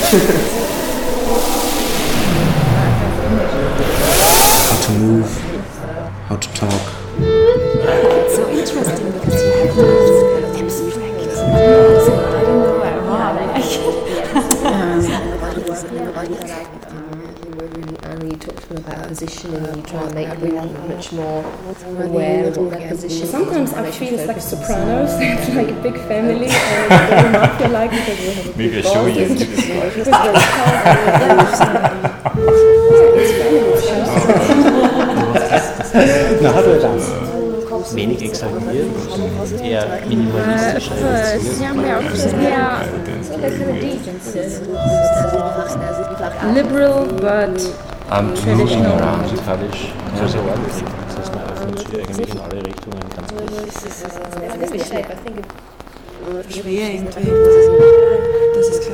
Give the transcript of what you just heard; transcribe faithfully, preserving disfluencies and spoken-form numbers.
How to move, how to talk. It's so interesting because you have those abstract. So I don't know where and you talk to them about positioning and you try and make them much more aware of all their position. Sometimes I feel it's like Sopranos, it's like a big family and it's very mafia-like because we have a Maybe big I show boss. you. Na, hat er das? Wenig exageriert, eher minimalistisch. Sie haben ja auch sehr liberal, but Um, moving around musikalisch. Also sehr ordentlich. Das heißt, man öffnet sich eigentlich in alle Richtungen ganz gut. Schwer irgendwie. Das ist